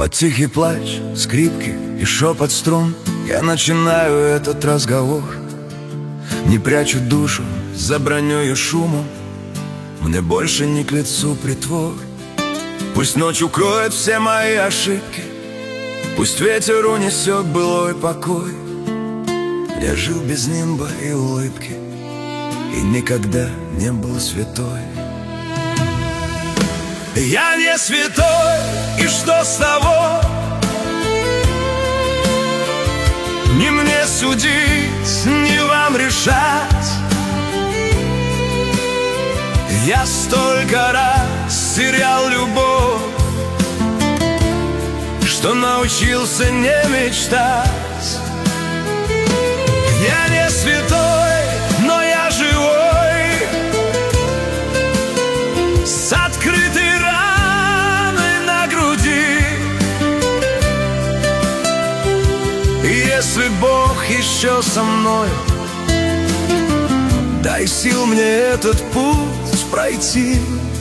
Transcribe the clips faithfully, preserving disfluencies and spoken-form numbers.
Под тихий плач скрипки и шепот струн я начинаю этот разговор. Не прячу душу за бронёю шумом, мне больше не к лицу притвор. Пусть ночь укроет все мои ошибки, пусть ветер унесет былой покой. Я жил без нимба и улыбки и никогда не был святой. Я не святой, и что с того? Не мне судить, не вам решать. Я столько раз терял любовь, что научился не мечтать. Я не святой, но я живой, с открытой раной на груди. И если Бог еще со мной, дай сил мне этот путь пройти.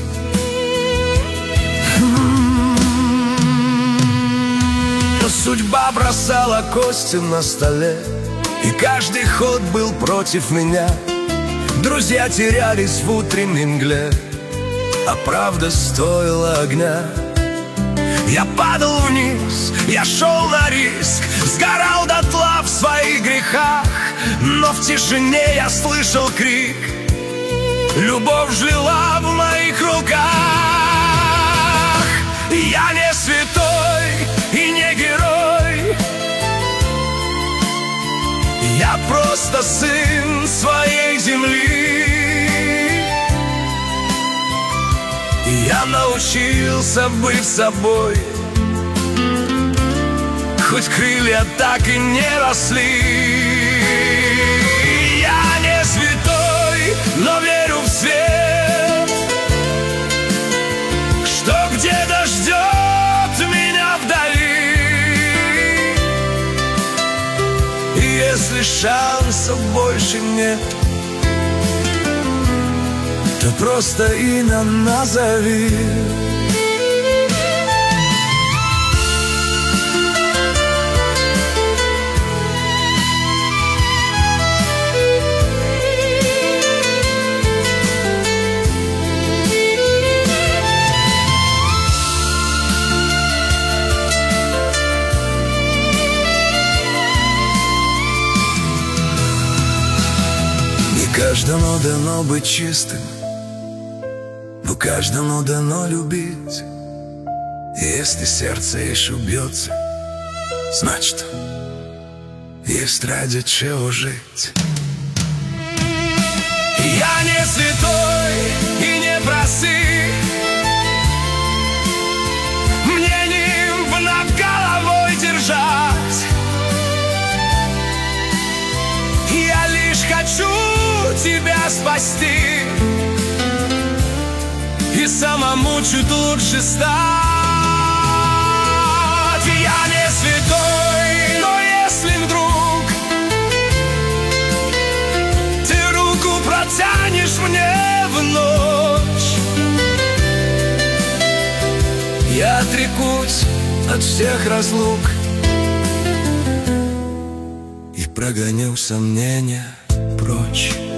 Судьба бросала кости на столе, и каждый ход был против меня. Друзья терялись в утренней мгле, а правда стоила огня. Я падал вниз, я шел на риск, сгорал дотла в своих грехах, но в тишине я слышал крик: любовь жила в моих руках. Я не святой и не герой, я просто сын своей земли. И я научился быть собой, хоть крылья так и не росли. Я не святой, но верю в свет, что где-то ждет меня вдали. И если шансов больше нет, то просто имя назови. Каждому дано быть чистым, но каждому дано любить. И если сердце еще бьется, значит, есть ради чего жить. Я не святой и не простых, мне нимб над головой держать. Я лишь хочу тебя спасти и самому чуть лучше стать. Я не святой, но если вдруг ты руку протянешь мне в ночь, я отрекусь от всех разлук и прогоню сомнения прочь.